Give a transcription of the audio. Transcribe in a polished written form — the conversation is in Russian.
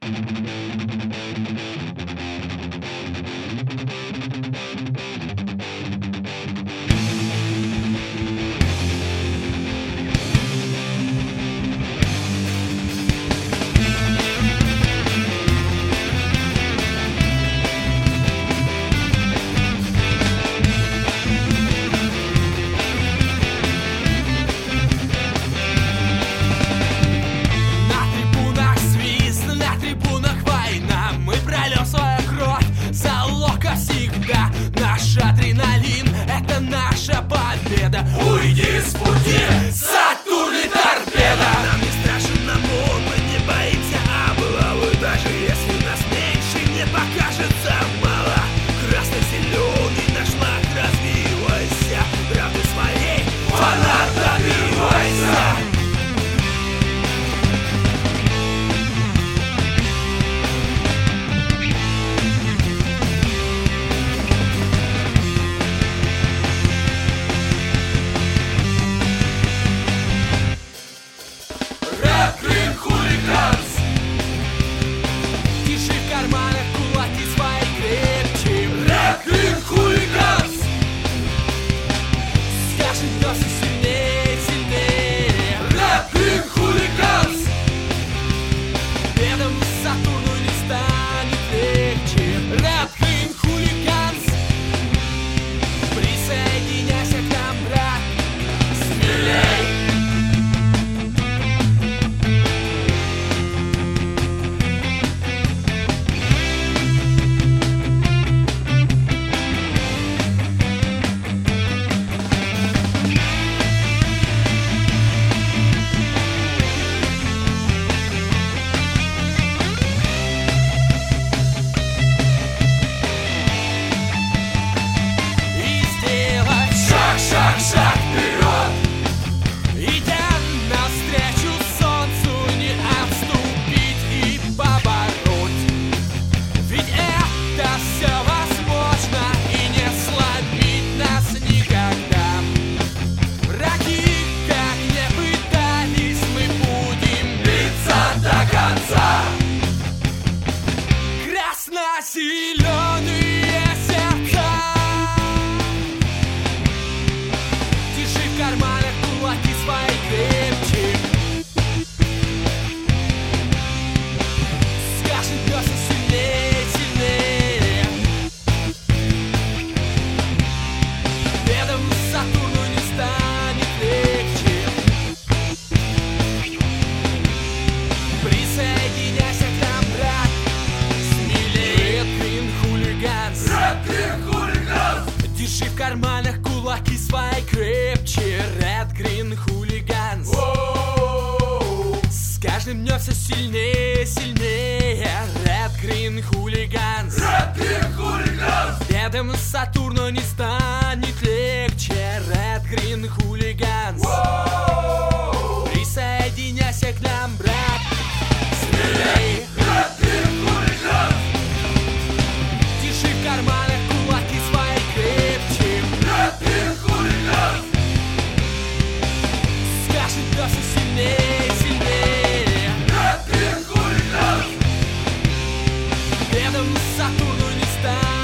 Уйди с пути, Сатурн и торпеда. Нам не страшен намор, мы не боимся облавы. Даже если нас меньше, не покажется мало. Красно-зеленый наш флаг, развивайся. Правды своей, фанат, добивайся. Шаг вперед, идя навстречу солнцу, не отступить и побороть. Ведь это все возможно и не сломить нас никогда. Враги, как не пытались, мы будем биться до конца. Красно-зеленые сердца. В карманах кулаки свои крепче. Скажет пёс сильнее, сильнее. Бедам Сатурну не станет легче. Присоединяйся к нам, брат, смелее. Red Green Hooligans. Red Green Hooligans. Держи в карманах кулаки свои крепче. Red Green Hooligans. С каждым днем все сильнее, сильнее. Red Green Hooligans. Red Green Hooligans. Бедам Сатурну не станет легче. Red Green Hooligans. Присоединяйся к нам, брат, смелей. Red Green Hooligans. Держи в карманах кулаки свои крепче. Red Green Hooligans. Скажет пёс сильнее, сильнее. Red Green Hooligans. Бедам Сатурну не станет.